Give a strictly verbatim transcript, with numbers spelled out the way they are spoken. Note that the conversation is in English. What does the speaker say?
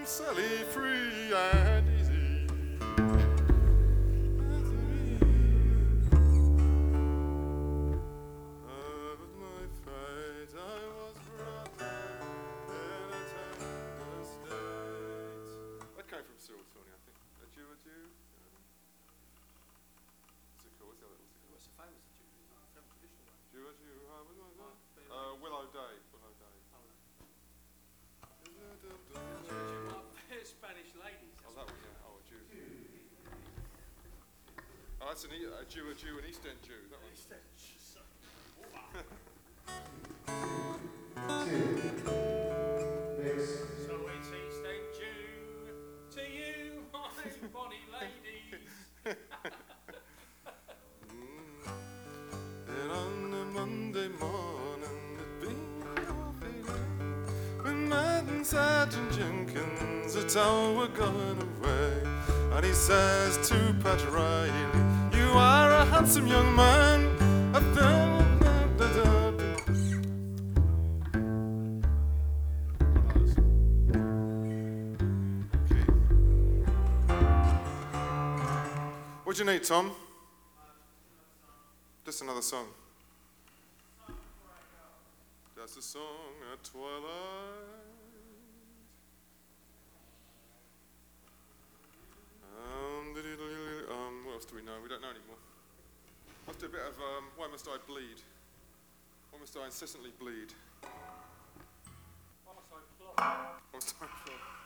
Sally free and easy. From Cyril Tony, I think. A Jew, a Jew. Um, what's it called? What's the other? What's it called? What's the famous Jew? Famous traditional one. Jew, a Jew. Uh, what was Oh, that? Uh, Willow Day. Willow Day. Oh, no. Spanish ladies. Oh, that one, yeah. Oh, a Jew. Oh, that's an e- a Jew, a Jew, an East End Jew. That one. East End Jew. So it's East End Jew to you, my bonny ladies. mm. Then on a Monday morning, the being when Matt and Sergeant Jenkins at all were going away, and he says to Pat Riley, "You are a handsome young man." What do you need, Tom? Just another song. That's a song at twilight. Um, um, what else do we know? We don't know anymore. Let's do a bit of um, Why Must I Bleed? Why must I incessantly bleed? Why must I plot? Why must I plot?